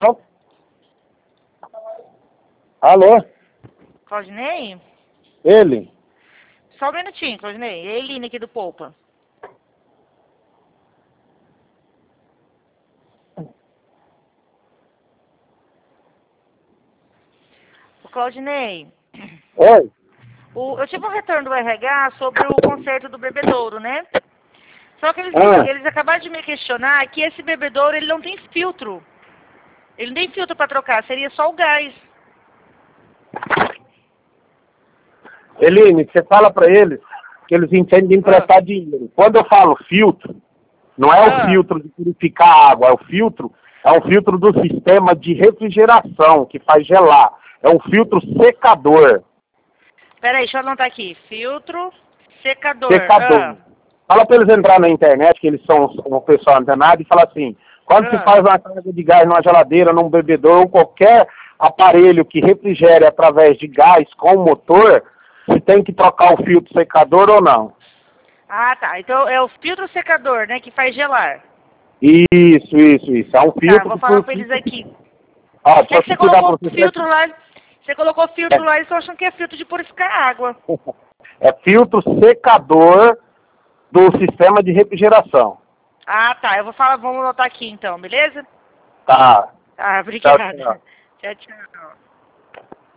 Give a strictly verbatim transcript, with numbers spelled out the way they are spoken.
Alô? Claudinei? Ele? Só um minutinho, Claudinei. É a Eline aqui do Poupa. O Claudinei, Oi? o, eu tive um retorno do R H sobre o conserto do bebedouro, né? Só que eles, me- Ah, eles acabaram de me questionar que esse bebedouro ele não tem filtro. Ele não tem filtro para trocar, seria só o gás. Eline, você fala pra eles que eles entendem de Ah, emprestar dinheiro. Quando eu falo filtro, não é o ah. filtro de purificar a água, é o filtro, é um filtro do sistema de refrigeração, que faz gelar. É um filtro secador. Peraí, deixa eu anotar aqui. Filtro, secador. Secador. Ah, Fala pra eles entrar na internet, que eles são um pessoal antenado, e fala assim, quando se ah. faz uma carga de gás numa geladeira, num bebedouro, ou qualquer aparelho que refrigere através de gás com motor, se tem que trocar o filtro secador ou não. Ah, tá. Então é o filtro secador, né, que faz gelar. Isso, isso, isso. É um Tá, filtro vou que falar pra eles purifica. aqui. Ó, É deixa eu que você explicar pra colocou vocês. filtro lá, você colocou filtro É, lá e estão achando que é filtro de purificar água. é filtro secador do sistema de refrigeração. Ah, tá. Eu vou falar, vamos anotar aqui então, beleza? Tá. Ah, Tchau, obrigada. tchau. Tchau, tchau.